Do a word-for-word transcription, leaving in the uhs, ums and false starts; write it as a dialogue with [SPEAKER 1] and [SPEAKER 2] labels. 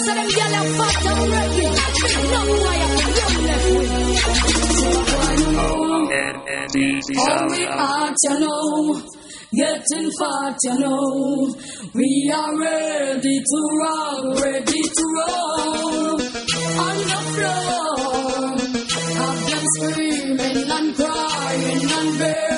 [SPEAKER 1] So them girl are fat and ready. No boy have to run left way. So boy you know, all we at you know, getting fat you know. We are ready to roll, ready to roll on the floor. Have them screaming and crying and begging.